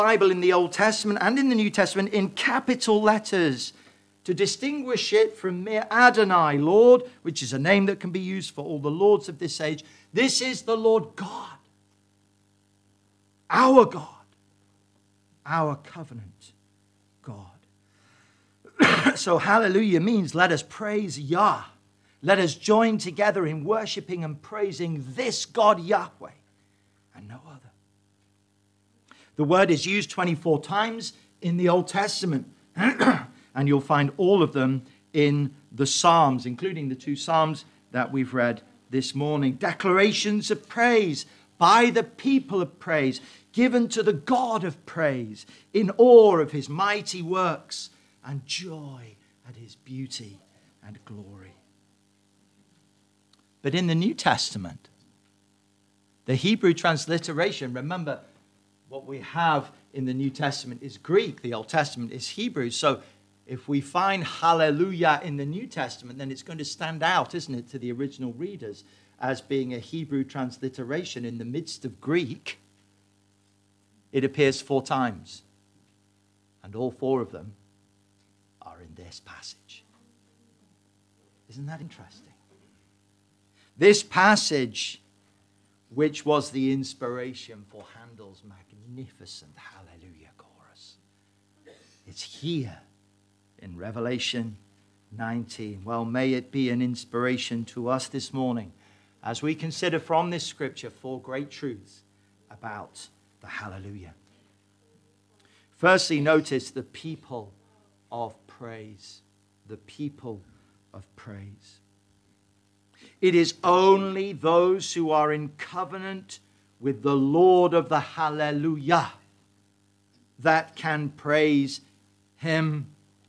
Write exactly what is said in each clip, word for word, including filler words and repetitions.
Bible in the Old Testament and in the New Testament in capital letters to distinguish it from mere Adonai, Lord, which is a name that can be used for all the lords of this age. This is the Lord God, our God, our covenant God. So hallelujah means let us praise Yah. Let us join together in worshiping and praising this God Yahweh and no other. The word is used twenty-four times in the Old Testament. And you'll find all of them in the Psalms, including the two Psalms that we've read this morning. Declarations of praise by the people of praise, given to the God of praise, in awe of his mighty works and joy at his beauty and glory. But in the New Testament, the Hebrew transliteration, remember what we have in the New Testament is Greek, the Old Testament is Hebrew. So if we find hallelujah in the New Testament, then it's going to stand out, isn't it, to the original readers as being a Hebrew transliteration in the midst of Greek. It appears four times, and all four of them are in this passage. Isn't that interesting? This passage, which was the inspiration for Handel's magnificent Hallelujah chorus, it's here in Revelation nineteen. Well, may it be an inspiration to us this morning as we consider from this scripture four great truths about the Hallelujah. Firstly, notice the people of praise. The people of praise. It is only those who are in covenant with the Lord of the Hallelujah that can praise him.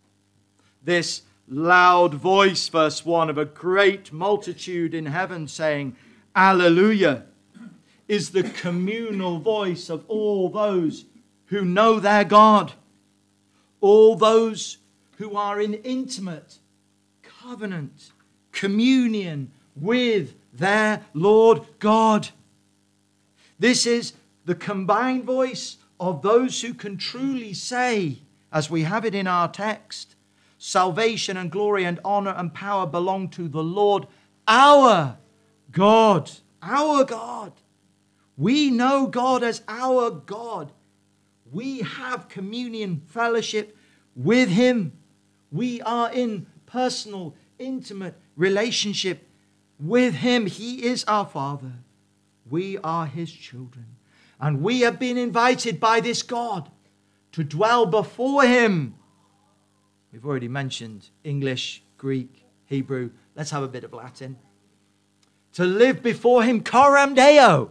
This loud voice, verse one, of a great multitude in heaven saying, Alleluia, is the communal voice of all those who know their God. All those who are in intimate covenant, communion with their Lord God. This is the combined voice of those who can truly say, as we have it in our text, salvation and glory and honor and power belong to the Lord, our God. Our God. We know God as our God. We have communion, fellowship with him. We are in personal, intimate relationship with him. He is our Father. We are his children. And we have been invited by this God to dwell before him. We've already mentioned English, Greek, Hebrew. Let's have a bit of Latin. To live before him, coram Deo,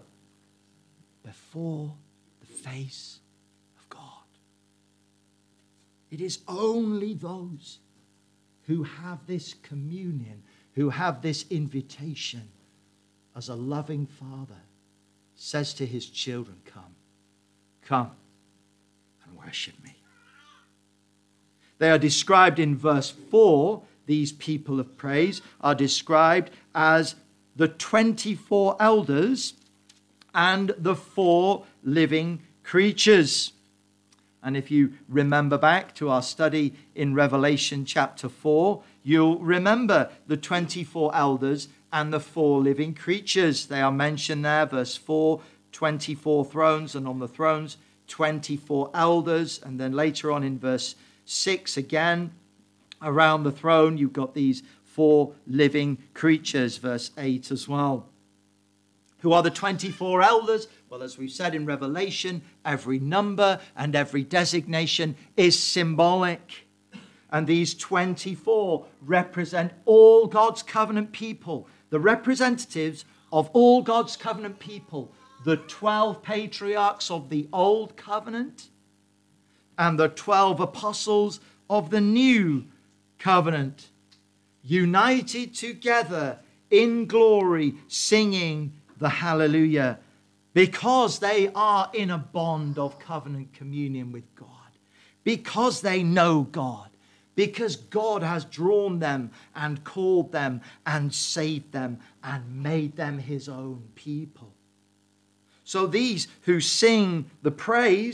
before the face of God. It is only those who have this communion, who have this invitation, as a loving Father says to his children, come, come and worship me. They are described in verse four, these people of praise are described as the twenty-four elders and the four living creatures. And if you remember back to our study in Revelation chapter four, you'll remember the twenty-four elders and the four living creatures. They are mentioned there, verse four, twenty-four thrones, and on the thrones, twenty-four elders. And then later on in verse six, again, around the throne, you've got these four living creatures, verse eight as well. Who are the twenty-four elders? Well, as we've said in Revelation, every number and every designation is symbolic. And these twenty-four represent all God's covenant people, the representatives of all God's covenant people, the twelve patriarchs of the old covenant and the twelve apostles of the new covenant, united together in glory, singing the Hallelujah, because they are in a bond of covenant communion with God, because they know God, because God has drawn them and called them and saved them and made them his own people. So these who sing the praise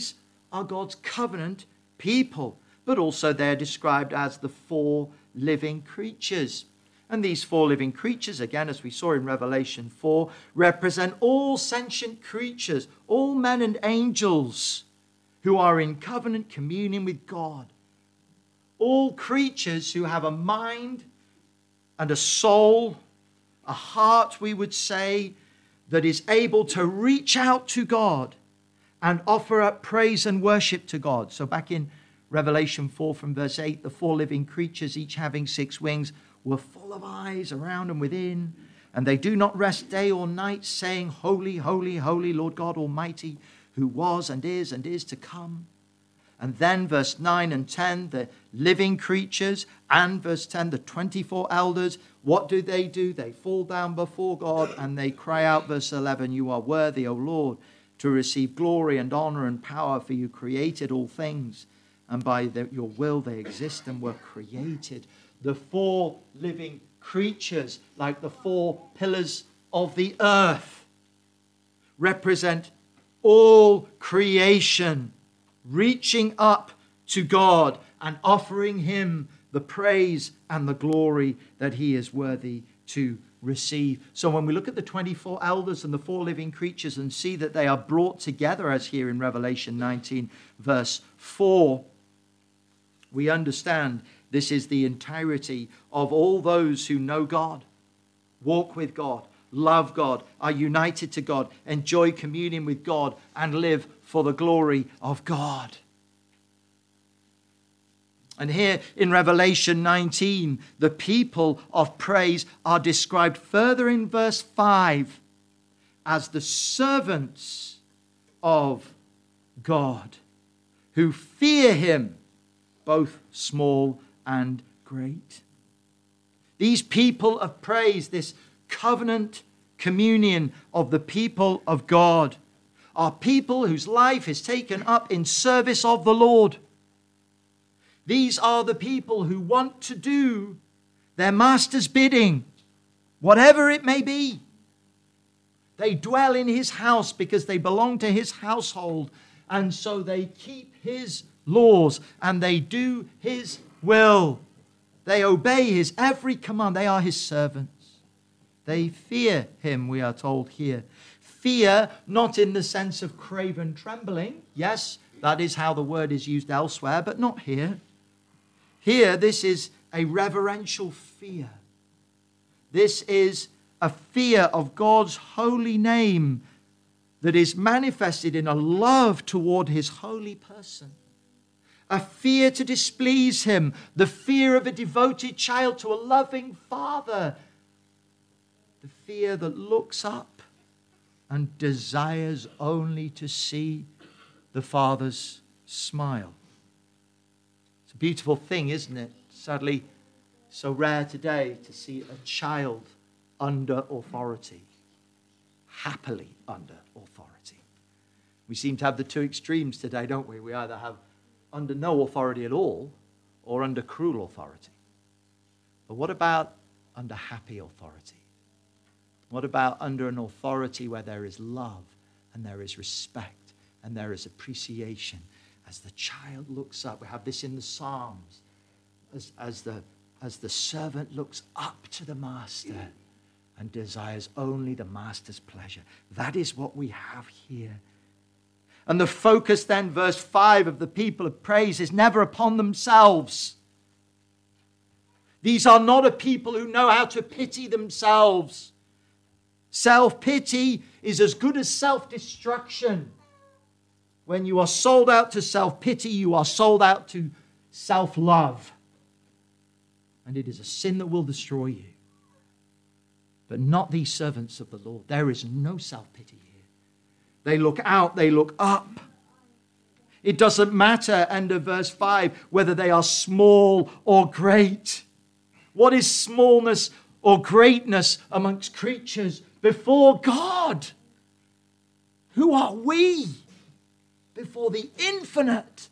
are God's covenant people, but also they're described as the four living creatures. And these four living creatures, again, as we saw in Revelation four, represent all sentient creatures, all men and angels who are in covenant communion with God. All creatures who have a mind and a soul, a heart, we would say, that is able to reach out to God and offer up praise and worship to God. So back in Revelation four from verse eight, the four living creatures, each having six wings, were full of eyes around and within, and they do not rest day or night, saying, Holy, holy, holy, Lord God Almighty, who was and is and is to come. And then verse nine and ten, the living creatures, and verse ten, the twenty-four elders, what do they do? They fall down before God and they cry out, verse eleven, You are worthy, O Lord, to receive glory and honor and power, for you created all things, and by the, your will they exist and were created. The four living creatures, like the four pillars of the earth, represent all creation reaching up to God and offering him the praise and the glory that he is worthy to receive. So when we look at the twenty-four elders and the four living creatures and see that they are brought together, as here in Revelation nineteen, verse four, we understand this is the entirety of all those who know God, walk with God, love God, are united to God, enjoy communion with God, and live for the glory of God. And here in Revelation nineteen, the people of praise are described further in verse five as the servants of God who fear him, both small and great. These people of praise, this covenant communion of the people of God, are people whose life is taken up in service of the Lord. These are the people who want to do their master's bidding, whatever it may be. They dwell in his house because they belong to his household, and so they keep his laws and they do his will. They obey his every command. They are his servants. They fear him, we are told here. Fear, not in the sense of craven trembling. Yes, that is how the word is used elsewhere, but not here. Here, this is a reverential fear. This is a fear of God's holy name that is manifested in a love toward his holy person. A fear to displease him. The fear of a devoted child to a loving father. The fear that looks up and desires only to see the Father's smile. It's a beautiful thing, isn't it? Sadly, so rare today to see a child under authority, happily under authority. We seem to have the two extremes today, don't we? We either have under no authority at all or under cruel authority. But what about under happy authority? What about under an authority where there is love and there is respect and there is appreciation? As the child looks up, we have this in the Psalms, as, as, the, as the servant looks up to the master and desires only the master's pleasure. That is what we have here. And the focus then, verse five, of the people of praise is never upon themselves. These are not a people who know how to pity themselves. Self-pity is as good as self-destruction. When you are sold out to self-pity, you are sold out to self-love. And it is a sin that will destroy you. But not these servants of the Lord. There is no self-pity here. They look out, they look up. It doesn't matter, end of verse five, whether they are small or great. What is smallness or greatness amongst creatures before God? Who are we before the infinite?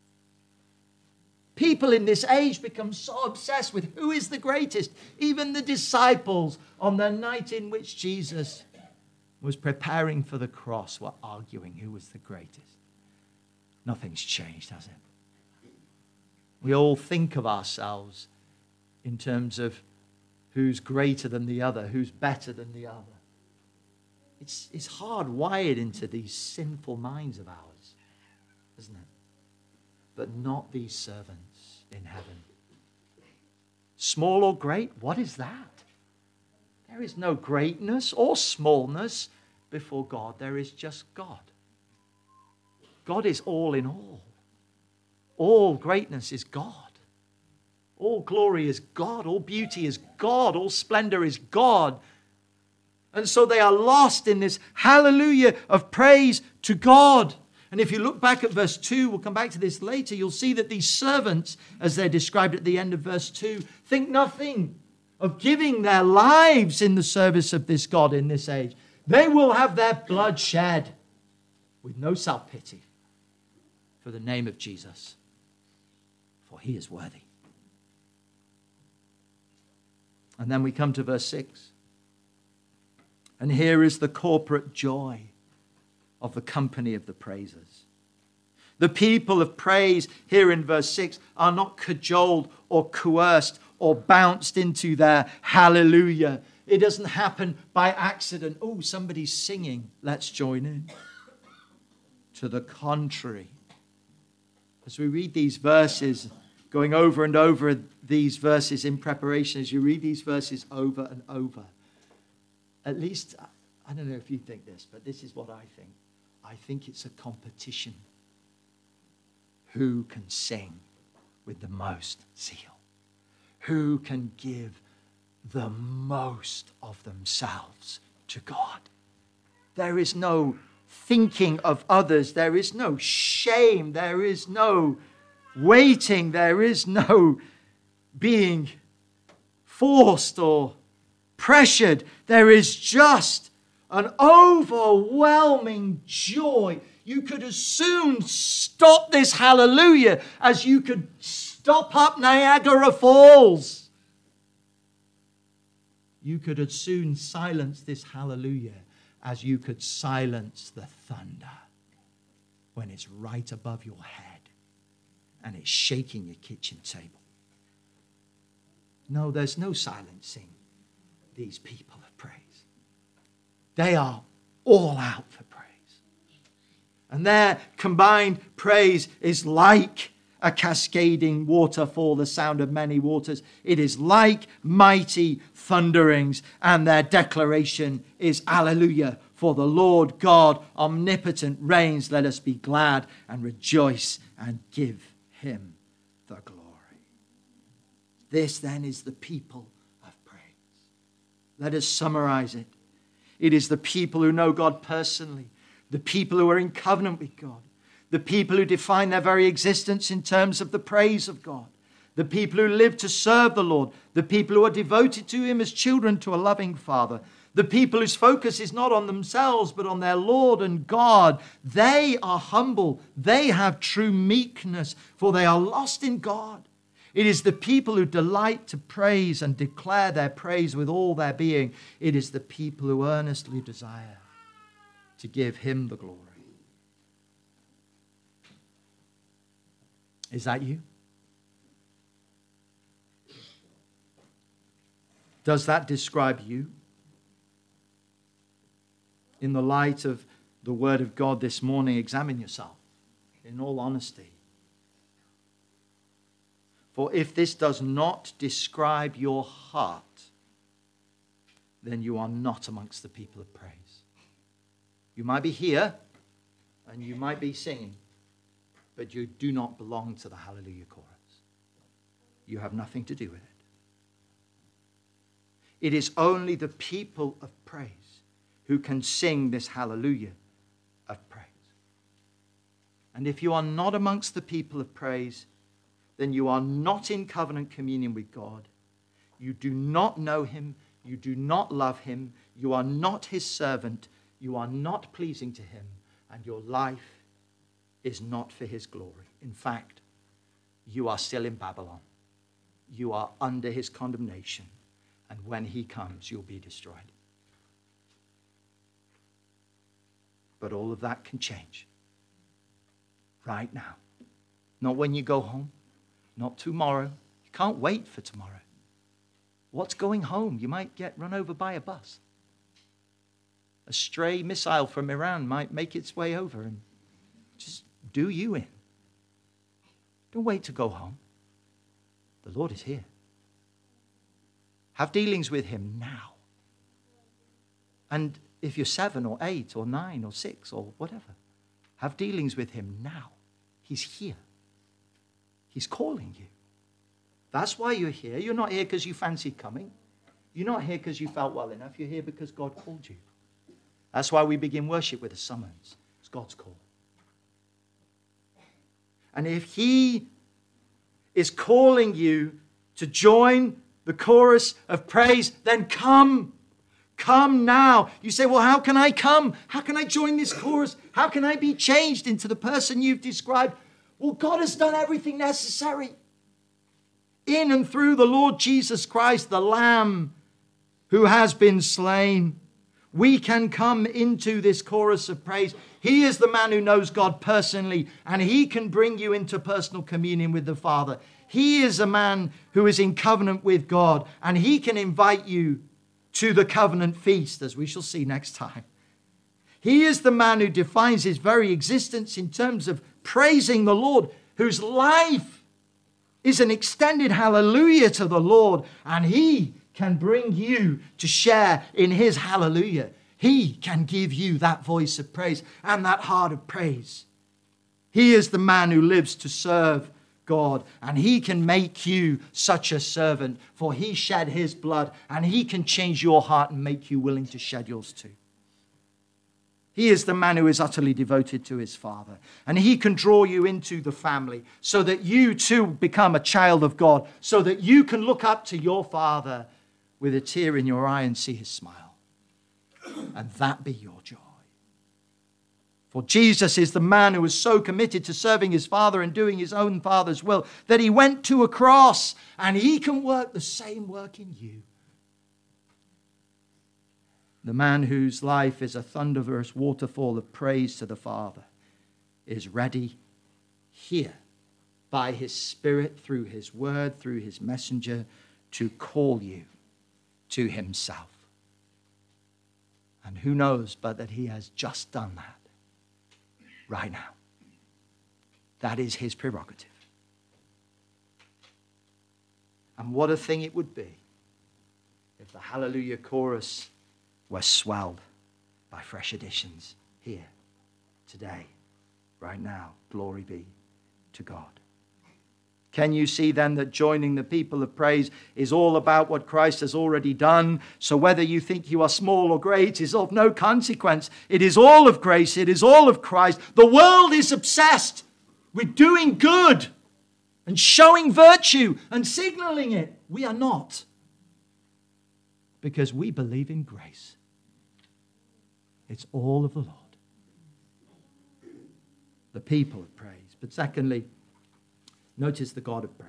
People in this age become so obsessed with who is the greatest. Even the disciples, on the night in which Jesus was preparing for the cross, were arguing who was the greatest. Nothing's changed, has it? We all think of ourselves in terms of who's greater than the other, who's better than the other. It's, it's hardwired into these sinful minds of ours, isn't it? But not these servants in heaven. Small or great, what is that? There is no greatness or smallness before God. There is just God. God is all in all. All greatness is God. All glory is God. All beauty is God. All splendor is God. And so they are lost in this hallelujah of praise to God. And if you look back at verse two, we'll come back to this later, you'll see that these servants, as they're described at the end of verse two, think nothing of giving their lives in the service of this God in this age. They will have their blood shed with no self-pity for the name of Jesus, for he is worthy. And then we come to verse six. And here is the corporate joy of the company of the praisers. The people of praise here in verse six are not cajoled or coerced or bounced into their hallelujah. It doesn't happen by accident. Oh, somebody's singing. Let's join in. To the contrary. As we read these verses, going over and over these verses in preparation, as you read these verses over and over, at least, I don't know if you think this, but this is what I think. I think it's a competition. Who can sing with the most zeal? Who can give the most of themselves to God? There is no thinking of others. There is no shame. There is no waiting. There is no being forced or pressured. There is just an overwhelming joy. You could as soon stop this hallelujah as you could stop up Niagara Falls. You could as soon silence this hallelujah as you could silence the thunder when it's right above your head and it's shaking your kitchen table. No, there's no silencing these people of praise. They are all out for praise. And their combined praise is like a cascading waterfall, the sound of many waters. It is like mighty thunderings, and their declaration is Alleluia, for the Lord God omnipotent reigns. Let us be glad and rejoice and give him the glory. This then is the people of praise. Let us summarize it. It is the people who know God personally, the people who are in covenant with God, the people who define their very existence in terms of the praise of God, the people who live to serve the Lord, the people who are devoted to him as children to a loving Father, the people whose focus is not on themselves but on their Lord and God. They are humble. They have true meekness, for they are lost in God. It is the people who delight to praise and declare their praise with all their being. It is the people who earnestly desire to give him the glory. Is that you? Does that describe you? In the light of the word of God this morning, examine yourself in all honesty. For if this does not describe your heart, then you are not amongst the people of praise. You might be here and you might be singing, but you do not belong to the Hallelujah chorus. You have nothing to do with it. It is only the people of praise who can sing this hallelujah of praise. And if you are not amongst the people of praise, then you are not in covenant communion with God. You do not know him. You do not love him. You are not his servant. You are not pleasing to him. And your life is not for his glory. In fact, you are still in Babylon. You are under his condemnation. And when he comes, you'll be destroyed. But all of that can change right now. Not when you go home, not tomorrow. You can't wait for tomorrow. What's going home? You might get run over by a bus. A stray missile from Iran might make its way over and just do you in. Don't wait to go home. The Lord is here. Have dealings with him now. And if you're seven or eight or nine or six or whatever, have dealings with him now. He's here. He's calling you. That's why you're here. You're not here because you fancied coming. You're not here because you felt well enough. You're here because God called you. That's why we begin worship with a summons. It's God's call. And if he is calling you to join the chorus of praise, then come. Come now. You say, well, how can I come? How can I join this chorus? How can I be changed into the person you've described? Well, God has done everything necessary. In and through the Lord Jesus Christ, the Lamb who has been slain, we can come into this chorus of praise. He is the man who knows God personally, and he can bring you into personal communion with the Father. He is a man who is in covenant with God, and he can invite you to the covenant feast, as we shall see next time. He is the man who defines his very existence in terms of praising the Lord, whose life is an extended hallelujah to the Lord, and he can bring you to share in his hallelujah. He can give you that voice of praise and that heart of praise. He is the man who lives to serve God, and he can make you such a servant, for he shed his blood, and he can change your heart and make you willing to shed yours too. He is the man who is utterly devoted to his Father, and he can draw you into the family so that you too become a child of God, so that you can look up to your Father with a tear in your eye and see his smile, and that be your joy. For Jesus is the man who was so committed to serving his Father and doing his own Father's will that he went to a cross, and he can work the same work in you. The man whose life is a thunderous waterfall of praise to the Father is ready here by his Spirit, through his word, through his messenger, to call you to himself. And who knows but that he has just done that right now. That is his prerogative. And what a thing it would be if the Hallelujah chorus were swelled by fresh additions here, today, right now. Glory be to God. Can you see then that joining the people of praise is all about what Christ has already done? So whether you think you are small or great is of no consequence. It is all of grace. It is all of Christ. The world is obsessed with doing good and showing virtue and signaling it. We are not, because we believe in grace. It's all of the Lord. The people of praise. But secondly, notice the God of praise.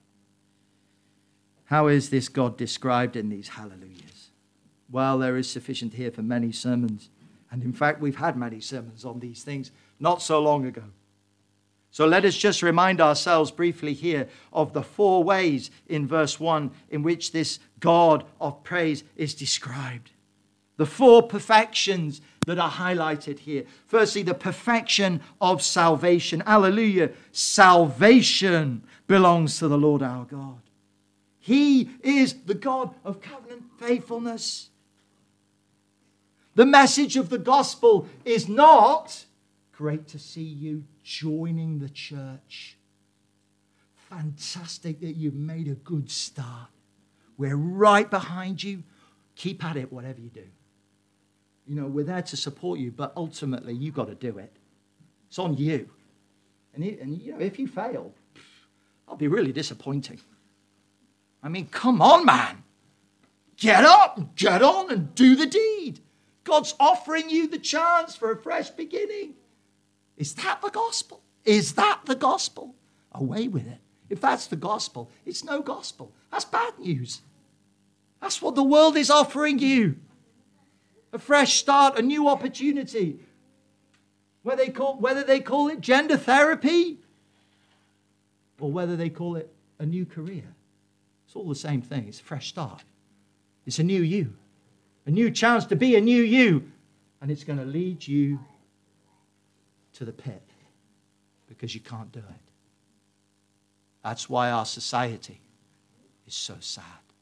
How is this God described in these hallelujahs? Well, there is sufficient here for many sermons. And in fact, we've had many sermons on these things not so long ago. So let us just remind ourselves briefly here of the four ways in verse one in which this God of praise is described. The four perfections that are highlighted here. Firstly, the perfection of salvation. Hallelujah. Salvation belongs to the Lord our God. He is the God of covenant faithfulness. The message of the gospel is not, great to see you joining the church. Fantastic that you've made a good start. We're right behind you. Keep at it, whatever you do. You know, we're there to support you, but ultimately you've got to do it. It's on you. And, it, and you know, if you fail, that'll be really disappointing. I mean, come on, man. Get up, get on and do the deed. God's offering you the chance for a fresh beginning. Is that the gospel? Is that the gospel? Away with it. If that's the gospel, it's no gospel. That's bad news. That's what the world is offering you. A fresh start, a new opportunity. Whether they call, whether they call it gender therapy or whether they call it a new career. It's all the same thing. It's a fresh start. It's a new you. A new chance to be a new you. And it's going to lead you to the pit because you can't do it. That's why our society is so sad.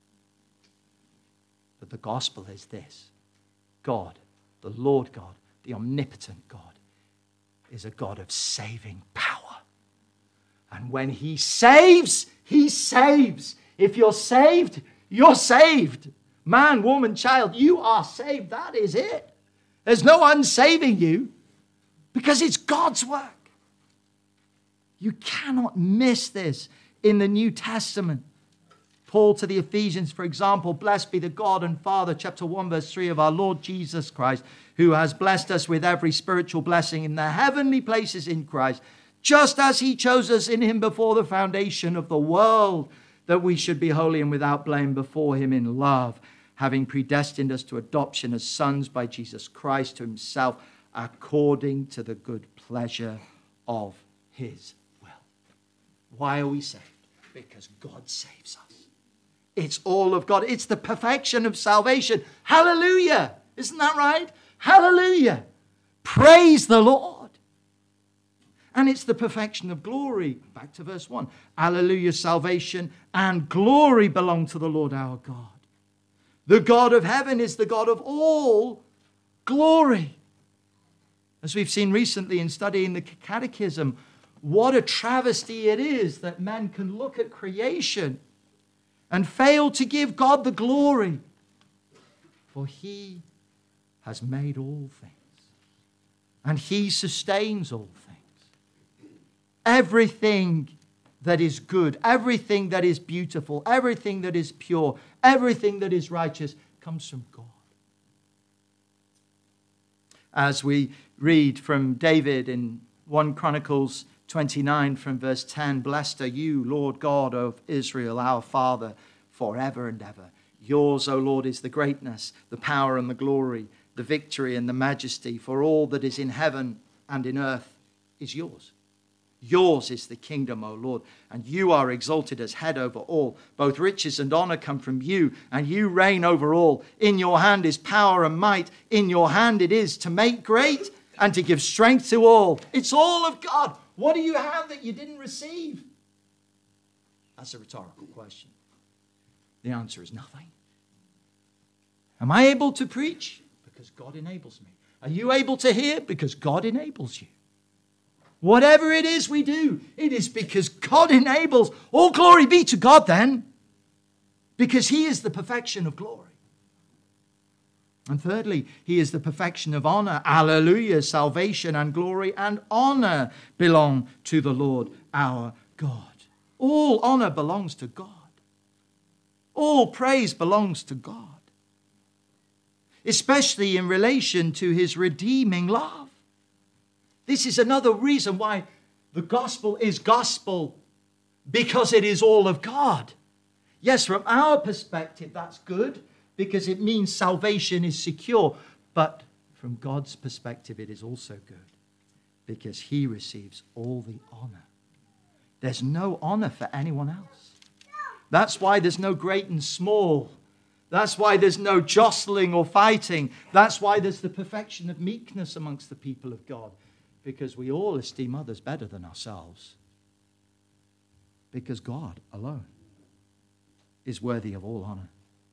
But the gospel is this. God, the Lord God, the omnipotent God, is a God of saving power. And when he saves, he saves. If you're saved, you're saved. Man, woman, child, you are saved. That is it. There's no unsaving you because it's God's work. You cannot miss this in the New Testament. Paul to the Ephesians, for example, blessed be the God and Father, chapter one, verse three, of our Lord Jesus Christ, who has blessed us with every spiritual blessing in the heavenly places in Christ, just as he chose us in him before the foundation of the world, that we should be holy and without blame before him in love, having predestined us to adoption as sons by Jesus Christ to himself, according to the good pleasure of his will. Why are we saved? Because God saves us. It's all of God. It's the perfection of salvation. Hallelujah. Isn't that right? Hallelujah. Praise the Lord. And it's the perfection of glory. Back to verse one. Hallelujah. Salvation and glory belong to the Lord our God. The God of heaven is the God of all glory. As we've seen recently in studying the Catechism, what a travesty it is that man can look at creation and fail to give God the glory. For he has made all things. And he sustains all things. Everything that is good, everything that is beautiful, everything that is pure, everything that is righteous comes from God. As we read from David in First Chronicles twenty-nine from verse ten, blessed are you, Lord God of Israel, our Father, forever and ever. Yours, O Lord, is the greatness, the power and the glory, the victory and the majesty, for all that is in heaven and in earth is yours. Yours is the kingdom, O Lord, and you are exalted as head over all. Both riches and honor come from you, and you reign over all. In your hand is power and might. In your hand it is to make great and to give strength to all. It's all of God. What do you have that you didn't receive? That's a rhetorical question. The answer is nothing. Am I able to preach? Because God enables me. Are you able to hear? Because God enables you. Whatever it is we do, it is because God enables. All glory be to God then, because he is the perfection of glory. And thirdly, he is the perfection of honor. Hallelujah. Salvation and glory and honor belong to the Lord our God. All honor belongs to God. All praise belongs to God. Especially in relation to his redeeming love. This is another reason why the gospel is gospel, because it is all of God. Yes, from our perspective, that's good, because it means salvation is secure. But from God's perspective, it is also good, because he receives all the honor. There's no honor for anyone else. That's why there's no great and small. That's why there's no jostling or fighting. That's why there's the perfection of meekness amongst the people of God, because we all esteem others better than ourselves. Because God alone is worthy of all honor.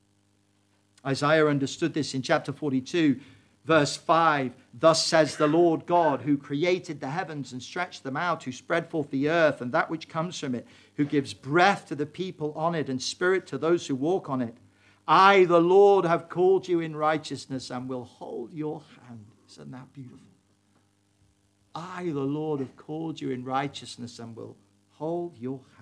Isaiah understood this in chapter forty-two, verse five. Thus says the Lord God, who created the heavens and stretched them out, who spread forth the earth and that which comes from it, who gives breath to the people on it and spirit to those who walk on it. I, the Lord, have called you in righteousness and will hold your hand. Isn't that beautiful? I, the Lord, have called you in righteousness and will hold your hand.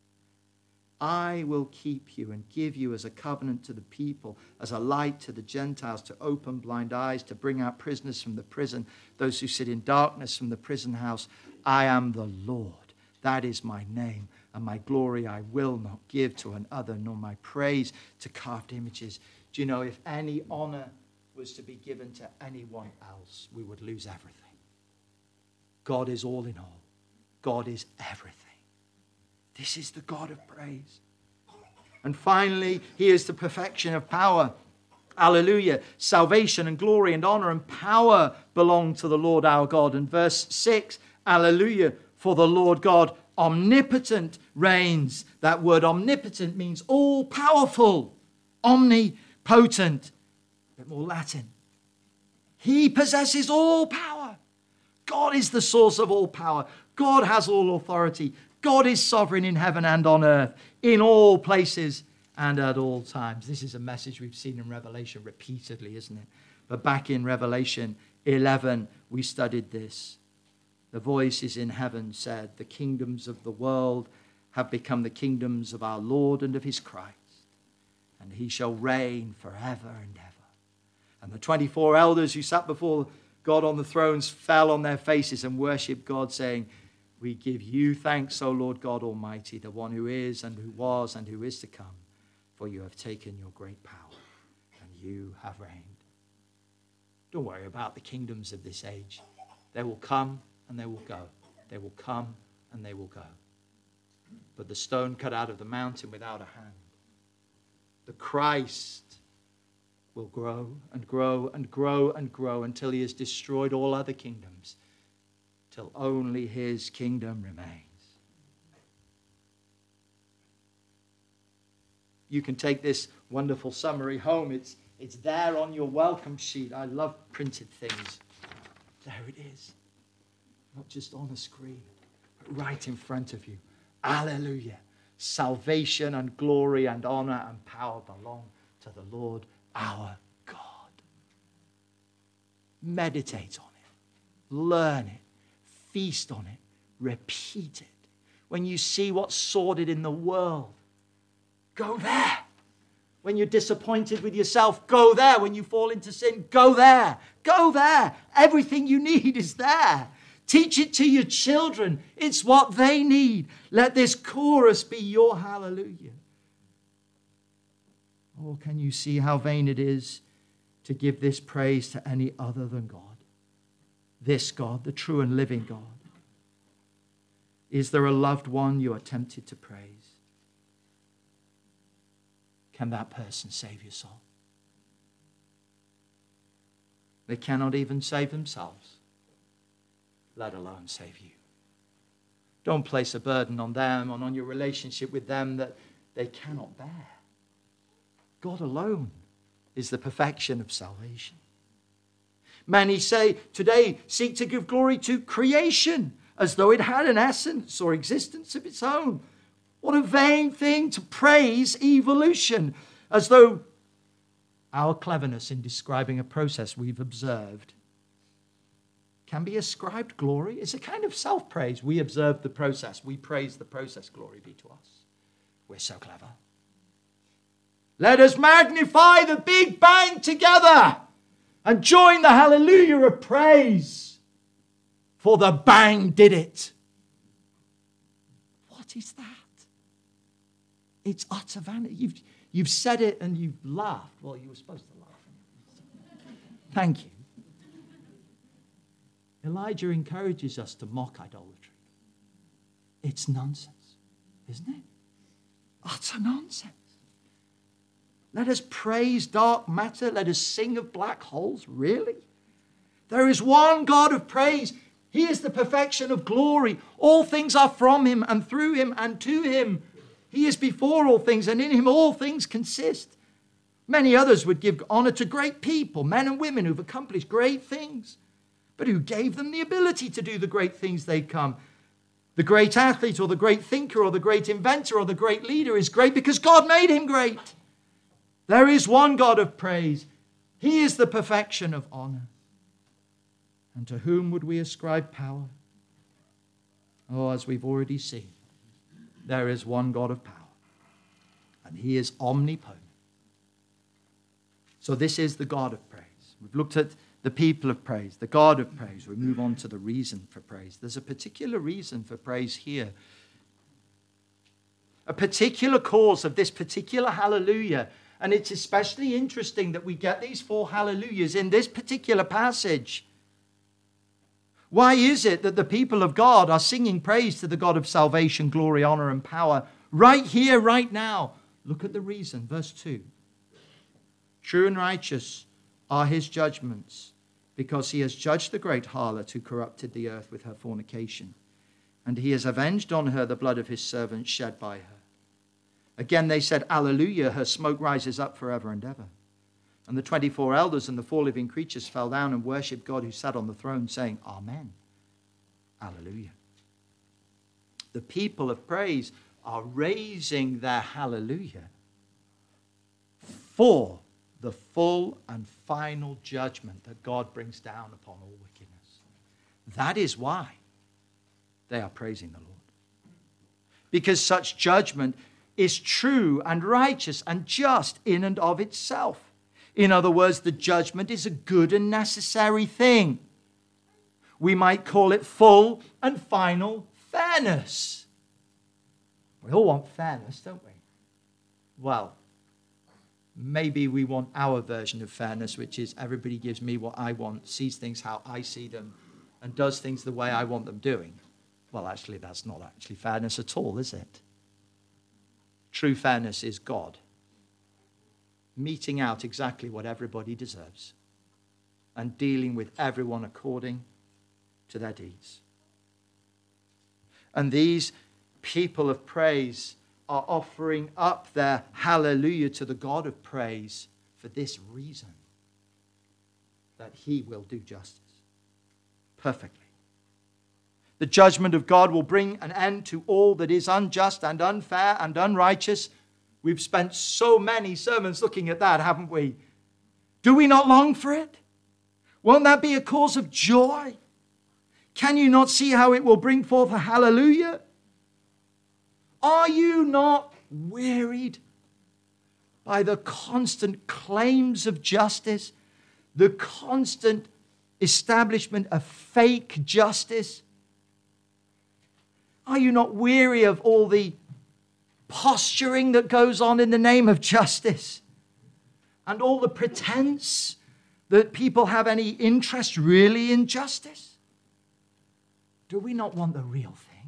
I will keep you and give you as a covenant to the people, as a light to the Gentiles, to open blind eyes, to bring out prisoners from the prison, those who sit in darkness from the prison house. I am the Lord. That is my name, and my glory I will not give to another, nor my praise to carved images. Do you know, if any honor was to be given to anyone else, we would lose everything. God is all in all. God is everything. This is the God of praise. And finally, he is the perfection of power. Hallelujah. Salvation and glory and honor and power belong to the Lord our God. And verse six, hallelujah, for the Lord God omnipotent reigns. That word omnipotent means all powerful, omnipotent, a bit more Latin. He possesses all power. God is the source of all power. God has all authority. God is sovereign in heaven and on earth, in all places and at all times. This is a message we've seen in Revelation repeatedly, isn't it? But back in Revelation eleven, we studied this. The voices in heaven said, the kingdoms of the world have become the kingdoms of our Lord and of his Christ, and he shall reign forever and ever. And the twenty-four elders who sat before God on the thrones fell on their faces and worshipped God, saying, we give you thanks, O Lord God Almighty, the one who is and who was and who is to come. For you have taken your great power, and you have reigned. Don't worry about the kingdoms of this age. They will come and they will go. They will come and they will go. But the stone cut out of the mountain without a hand, the Christ, will grow and grow and grow and grow until he has destroyed all other kingdoms, till only his kingdom remains. You can take this wonderful summary home. It's, it's there on your welcome sheet. I love printed things. There it is. Not just on a screen, but right in front of you. Hallelujah. Salvation and glory and honor and power belong to the Lord our God. Meditate on it. Learn it. Feast on it. Repeat it. When you see what's sordid in the world, go there. When you're disappointed with yourself, go there. When you fall into sin, go there. Go there. Everything you need is there. Teach it to your children. It's what they need. Let this chorus be your hallelujah. Oh, can you see how vain it is to give this praise to any other than God? This God, the true and living God. Is there a loved one you are tempted to praise? Can that person save your soul? They cannot even save themselves, let alone save you. Don't place a burden on them and on your relationship with them that they cannot bear. God alone is the perfection of salvation. Many say today, seek to give glory to creation as though it had an essence or existence of its own. What a vain thing to praise evolution, as though our cleverness in describing a process we've observed can be ascribed glory. It's a kind of self-praise. We observe the process. We praise the process. Glory be to us. We're so clever. Let us magnify the Big Bang together and join the hallelujah of praise. For the bang did it. What is that? It's utter vanity. You've, you've said it and you've laughed. Well, you were supposed to laugh. Thank you. Elijah encourages us to mock idolatry. It's nonsense, isn't it? Utter nonsense. Let us praise dark matter. Let us sing of black holes. Really? There is one God of praise. He is the perfection of glory. All things are from him and through him and to him. He is before all things, and in him all things consist. Many others would give honor to great people, men and women who've accomplished great things. But who gave them the ability to do the great things they come? The great athlete or the great thinker or the great inventor or the great leader is great because God made him great. There is one God of praise. He is the perfection of honor. And to whom would we ascribe power? Oh, as we've already seen, there is one God of power. And he is omnipotent. So this is the God of praise. We've looked at the people of praise, the God of praise. We move on to the reason for praise. There's a particular reason for praise here. A particular cause of this particular hallelujah. And it's especially interesting that we get these four hallelujahs in this particular passage. Why is it that the people of God are singing praise to the God of salvation, glory, honor, and power right here, right now? Look at the reason. Verse two. True and righteous are his judgments, because he has judged the great harlot who corrupted the earth with her fornication. And he has avenged on her the blood of his servants shed by her. Again they said, Alleluia, her smoke rises up forever and ever. And the twenty-four elders and the four living creatures fell down and worshipped God who sat on the throne, saying, Amen. Hallelujah. The people of praise are raising their hallelujah for the full and final judgment that God brings down upon all wickedness. That is why they are praising the Lord. Because such judgment is true and righteous and just in and of itself. In other words, the judgment is a good and necessary thing. We might call it full and final fairness. We all want fairness, don't we? Well, maybe we want our version of fairness, which is everybody gives me what I want, sees things how I see them, and does things the way I want them doing. Well, actually, that's not actually fairness at all, is it? True fairness is God meting out exactly what everybody deserves and dealing with everyone according to their deeds. And these people of praise are offering up their hallelujah to the God of praise for this reason, that he will do justice perfectly. The judgment of God will bring an end to all that is unjust and unfair and unrighteous. We've spent so many sermons looking at that, haven't we? Do we not long for it? Won't that be a cause of joy? Can you not see how it will bring forth a hallelujah? Are you not wearied by the constant claims of justice, the constant establishment of fake justice? Are you not weary of all the posturing that goes on in the name of justice and all the pretense that people have any interest really in justice? Do we not want the real thing?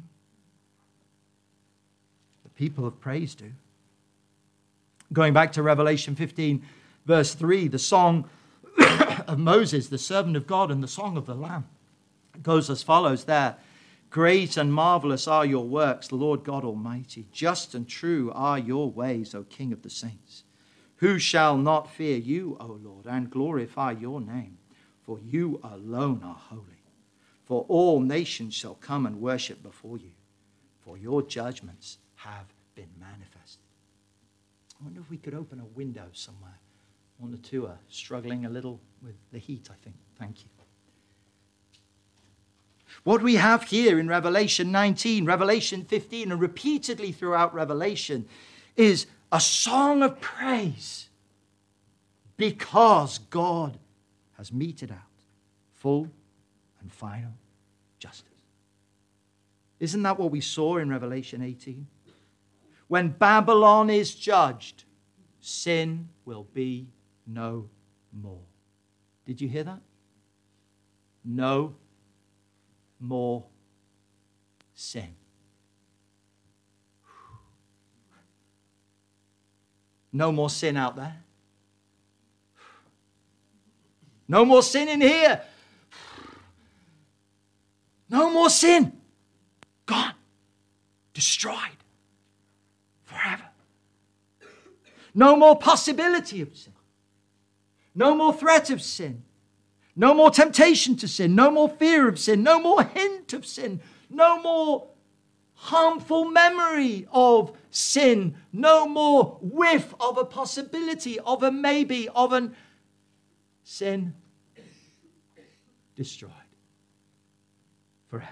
The people of praise do. Going back to Revelation fifteen, verse three, the song of Moses, the servant of God, and the song of the Lamb goes as follows there. Great and marvelous are your works, Lord God Almighty. Just and true are your ways, O King of the saints. Who shall not fear you, O Lord, and glorify your name? For you alone are holy. For all nations shall come and worship before you, for your judgments have been manifested. I wonder if we could open a window somewhere. One or two are struggling a little with the heat, I think. Thank you. What we have here in Revelation nineteen, Revelation fifteen, and repeatedly throughout Revelation is a song of praise because God has meted out full and final justice. Isn't that what we saw in Revelation eighteen? When Babylon is judged, sin will be no more. Did you hear that? No more sin. No more sin out there. No more sin in here. No more sin. Gone. Destroyed. Forever. No more possibility of sin. No more threat of sin. No more temptation to sin. No more fear of sin. No more hint of sin. No more harmful memory of sin. No more whiff of a possibility, of a maybe, of an sin. Destroyed. Forever.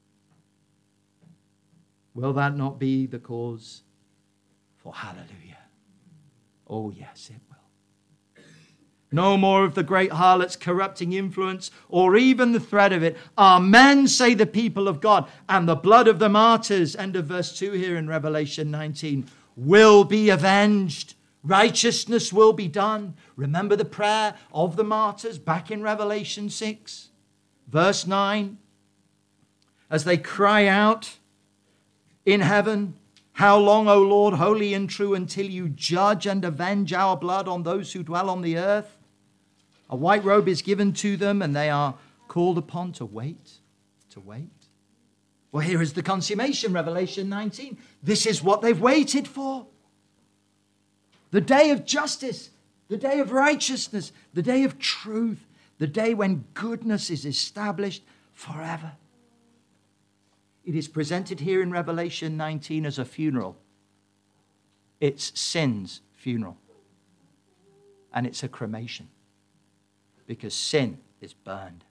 Will that not be the cause for hallelujah? Oh, yes, it will. No more of the great harlot's corrupting influence or even the threat of it. Amen, say the people of God. And the blood of the martyrs, end of verse two here in Revelation nineteen, will be avenged. Righteousness will be done. Remember the prayer of the martyrs back in Revelation six, verse nine. as they cry out in heaven, how long, O Lord, holy and true, until you judge and avenge our blood on those who dwell on the earth? A white robe is given to them, and they are called upon to wait, to wait. Well, here is the consummation, Revelation nineteen. This is what they've waited for. The day of justice, the day of righteousness, the day of truth, the day when goodness is established forever. It is presented here in Revelation nineteen as a funeral. It's sin's funeral. And it's a cremation. Because sin is burned.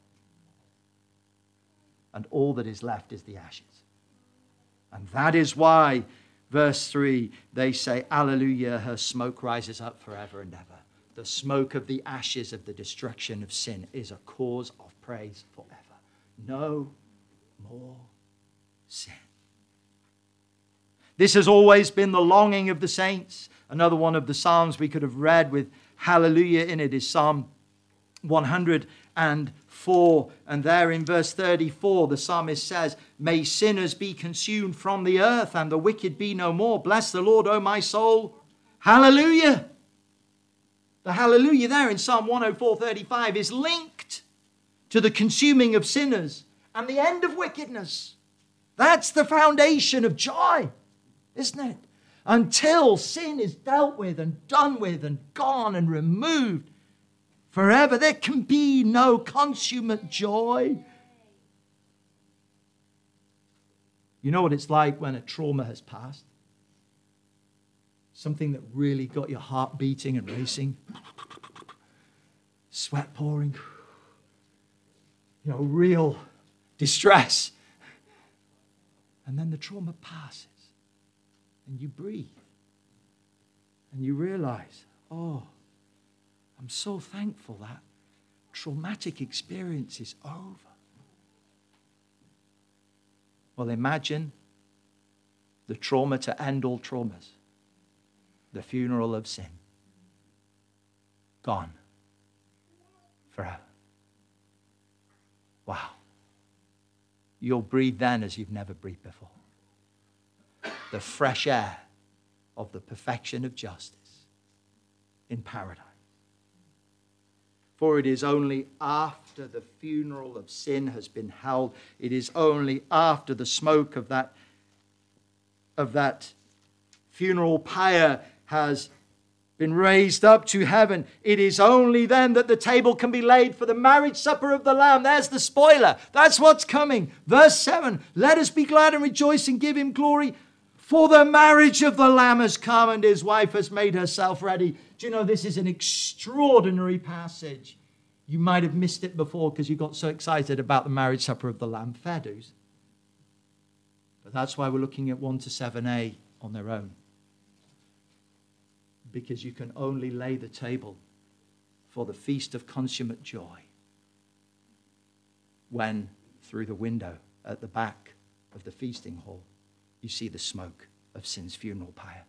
And all that is left is the ashes. And that is why, verse three, they say, Alleluia, her smoke rises up forever and ever. The smoke of the ashes of the destruction of sin is a cause of praise forever. No more sin. This has always been the longing of the saints. Another one of the Psalms we could have read with hallelujah in it is Psalm one hundred four. And there in verse thirty-four, the psalmist says, may sinners be consumed from the earth and the wicked be no more. Bless the Lord, O my soul. Hallelujah. The hallelujah there in Psalm one oh four thirty-five is linked to the consuming of sinners and the end of wickedness. That's the foundation of joy, isn't it? Until sin is dealt with and done with and gone and removed forever, there can be no consummate joy. You know what it's like when a trauma has passed? Something that really got your heart beating and racing. Sweat pouring. You know, real distress. And then the trauma passes. And you breathe. And you realize, oh, I'm so thankful that traumatic experience is over. Well, imagine the trauma to end all traumas. The funeral of sin. Gone. Forever. Wow. You'll breathe then as you've never breathed before. The fresh air of the perfection of justice in paradise. For it is only after the funeral of sin has been held, it is only after the smoke of that, of that funeral pyre has been raised up to heaven, it is only then that the table can be laid for the marriage supper of the Lamb. There's the spoiler. That's what's coming. Verse seven, let us be glad and rejoice and give him glory, for the marriage of the Lamb has come and his wife has made herself ready. Do you know this is an extraordinary passage? You might have missed it before because you got so excited about the marriage supper of the Lamb. Fair dues. But that's why we're looking at one to seven a on their own. Because you can only lay the table for the feast of consummate joy when, through the window at the back of the feasting hall, you see the smoke of sin's funeral pyre.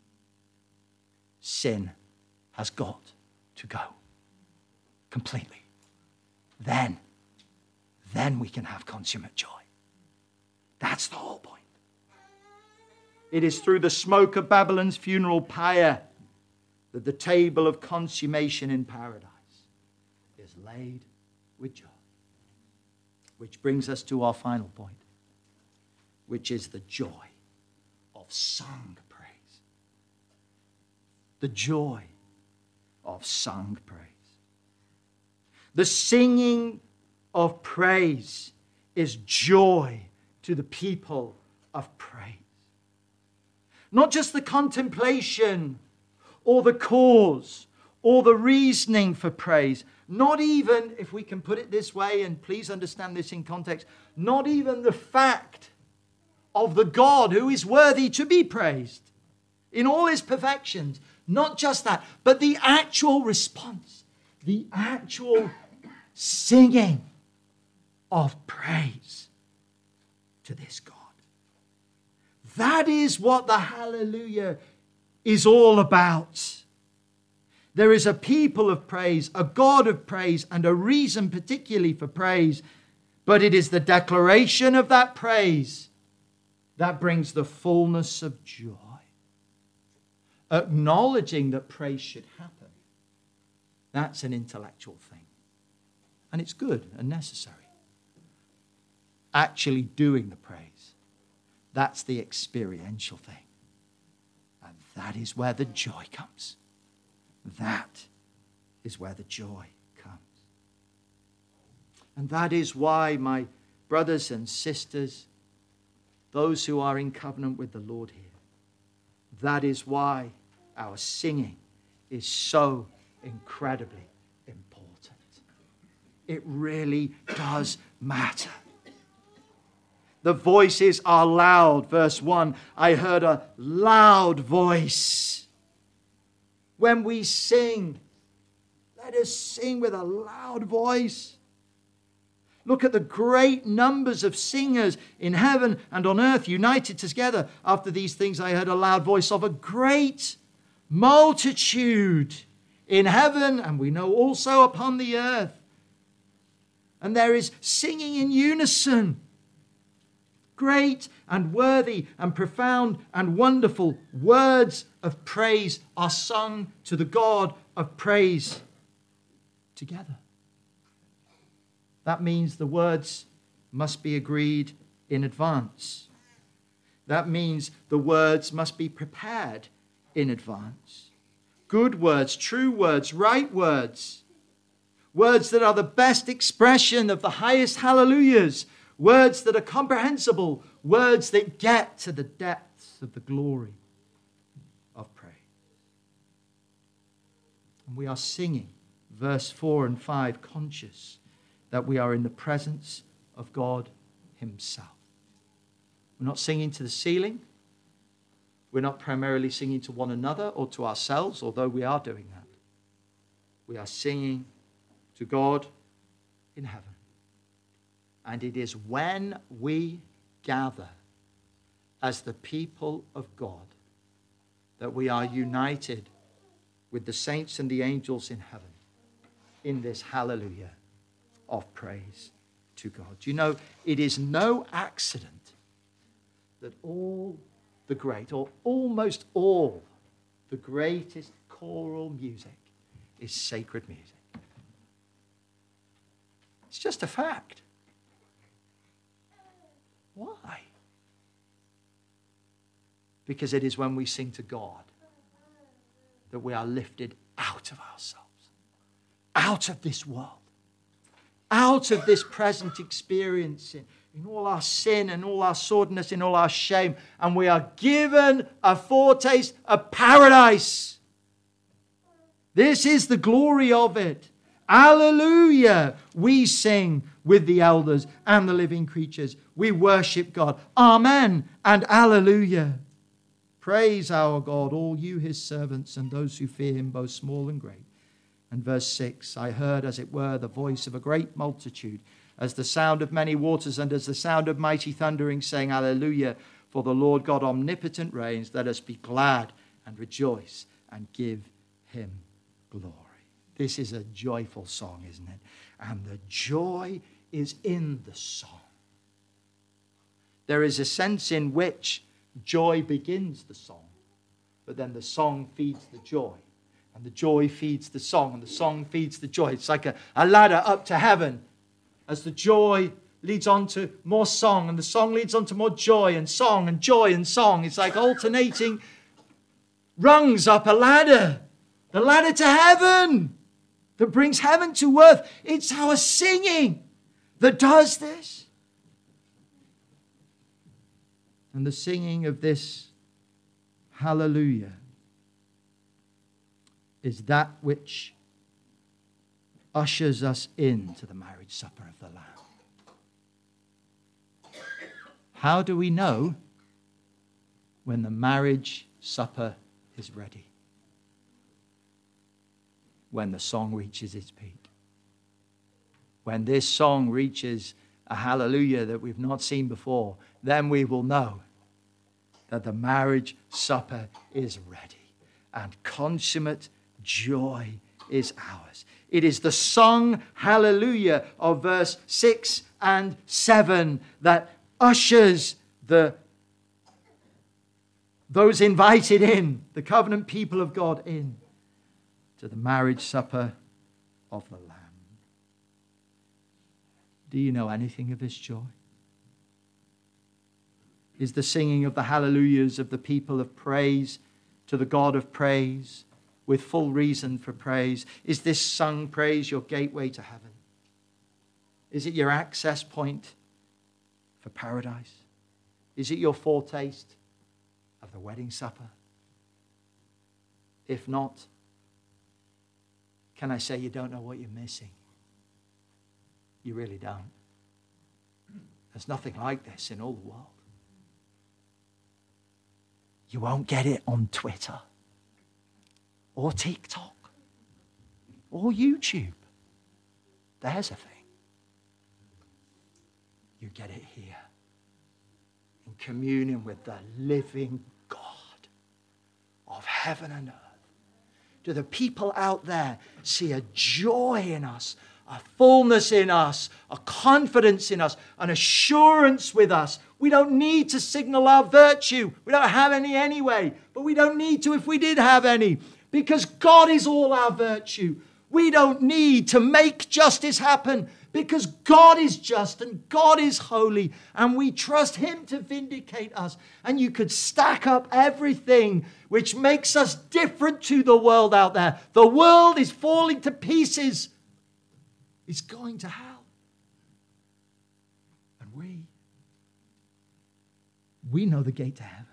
Sin has got to go completely. Then, then we can have consummate joy. That's the whole point. It is through the smoke of Babylon's funeral pyre that the table of consummation in paradise is laid with joy. Which brings us to our final point, which is the joy of sung praise. The joy of sung praise. The singing of praise is joy to the people of praise. Not just the contemplation or the cause, or the reasoning for praise. Not even, if we can put it this way, and please understand this in context, not even the fact of the God who is worthy to be praised in all his perfections. Not just that, but the actual response, the actual singing of praise to this God. That is what the hallelujah is all about. There is a people of praise, a God of praise, and a reason particularly for praise, But it is the declaration of that praise that brings the fullness of joy. Acknowledging that praise should happen. That's an intellectual thing. And it's good and necessary. Actually doing the praise, that's the experiential thing. And that is where the joy comes. That is where the joy comes. And that is why, my brothers and sisters, those who are in covenant with the Lord here, that is why our singing is so incredibly important. It really does matter. The voices are loud. Verse one, I heard a loud voice. When we sing, let us sing with a loud voice. Look at the great numbers of singers in heaven and on earth united together. After these things I heard a loud voice of a great multitude in heaven, and we know also upon the earth. And there is singing in unison. Great and worthy and profound and wonderful words of praise are sung to the God of praise together. That means the words must be agreed in advance. That means the words must be prepared in advance. Good words, true words, right words. Words that are the best expression of the highest hallelujahs. Words that are comprehensible. Words that get to the depths of the glory of praise. And we are singing, verse four and five, conscious that we are in the presence of God himself. We're not singing to the ceiling. We're not primarily singing to one another or to ourselves, although we are doing that. We are singing to God in heaven. And it is when we gather as the people of God that we are united with the saints and the angels in heaven in this hallelujah of praise to God. You know, it is no accident that all the great, or almost all the greatest choral music is sacred music. It's just a fact. Why? Because it is when we sing to God that we are lifted out of ourselves, out of this world, out of this present experience in, in all our sin and all our sordidness, in all our shame, and we are given a foretaste of paradise. This is the glory of it. Hallelujah. We sing with the elders and the living creatures. We worship God. Amen and hallelujah. Praise our God, all you his servants and those who fear him, both small and great. And verse six, I heard, as it were, the voice of a great multitude, as the sound of many waters and as the sound of mighty thundering, saying, Hallelujah, for the Lord God omnipotent reigns. Let us be glad and rejoice and give him glory. This is a joyful song, isn't it? And the joy is in the song. There is a sense in which joy begins the song, but then the song feeds the joy. And the joy feeds the song, and the song feeds the joy. It's like a, a ladder up to heaven as the joy leads on to more song, and the song leads on to more joy and song and joy and song. It's like alternating rungs up a ladder, the ladder to heaven that brings heaven to earth. It's our singing that does this. And the singing of this hallelujah is that which ushers us into the marriage supper of the Lamb. How do we know when the marriage supper is ready? When the song reaches its peak. When this song reaches a hallelujah that we've not seen before, then we will know that the marriage supper is ready and consummate joy is ours. It is the sung hallelujah of verse six and seven that ushers the those invited in, the covenant people of God, in to the marriage supper of the Lamb. Do you know anything of this joy? Is the singing of the hallelujahs of the people of praise to the God of praise, with full reason for praise? Is this sung praise your gateway to heaven? Is it your access point for paradise? Is it your foretaste of the wedding supper? If not, can I say you don't know what you're missing? You really don't. There's nothing like this in all the world. You won't get it on Twitter or TikTok or YouTube. There's a thing. You get it here in communion with the living God of heaven and earth. Do the people out there see a joy in us, a fullness in us, a confidence in us, an assurance with us? We don't need to signal our virtue. We don't have any anyway, but we don't need to if we did have any, because God is all our virtue. We don't need to make justice happen, because God is just and God is holy, and we trust Him to vindicate us. And you could stack up everything which makes us different to the world out there. The world is falling to pieces. It's going to hell. And we, we know the gate to heaven.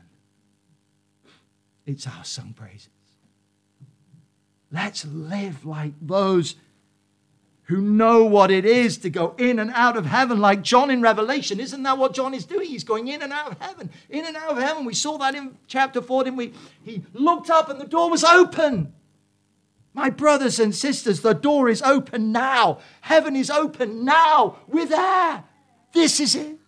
It's our sung praises. Let's live like those who know what it is to go in and out of heaven, like John in Revelation. Isn't that what John is doing? He's going in and out of heaven, in and out of heaven. We saw that in chapter four, didn't we? He looked up and the door was open. My brothers and sisters, the door is open now. Heaven is open now. We're there. This is it.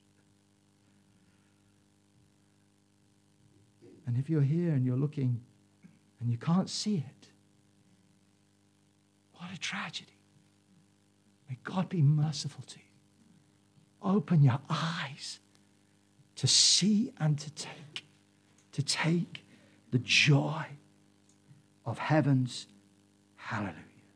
And if you're here and you're looking and you can't see it, what a tragedy. May God be merciful to you. Open your eyes to see and to take, to take the joy of heaven's hallelujah.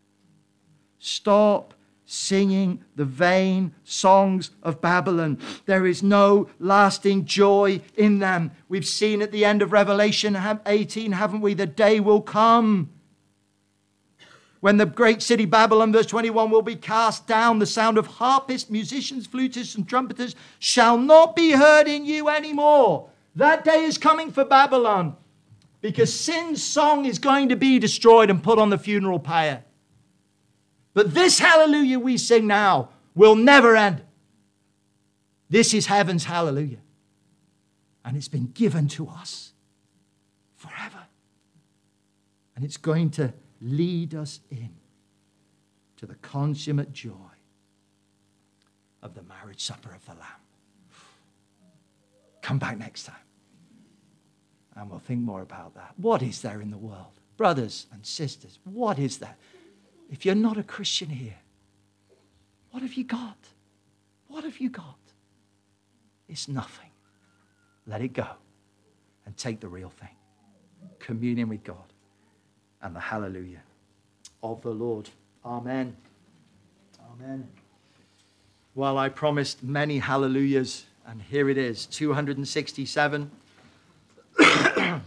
Stop singing the vain songs of Babylon. There is no lasting joy in them. We've seen at the end of Revelation eighteen, haven't we? The day will come when the great city Babylon, verse twenty-one, will be cast down. The sound of harpists, musicians, flutists, and trumpeters shall not be heard in you anymore. That day is coming for Babylon, because sin's song is going to be destroyed and put on the funeral pyre. But this hallelujah we sing now will never end. This is heaven's hallelujah. And it's been given to us forever. And it's going to lead us in to the consummate joy of the marriage supper of the Lamb. Come back next time and we'll think more about that. What is there in the world? Brothers and sisters, what is there? If you're not a Christian here, what have you got? What have you got? It's nothing. Let it go and take the real thing. Communion with God and the hallelujah of the Lord. Amen. Amen. Well, I promised many hallelujahs, and here it is, two hundred sixty-seven.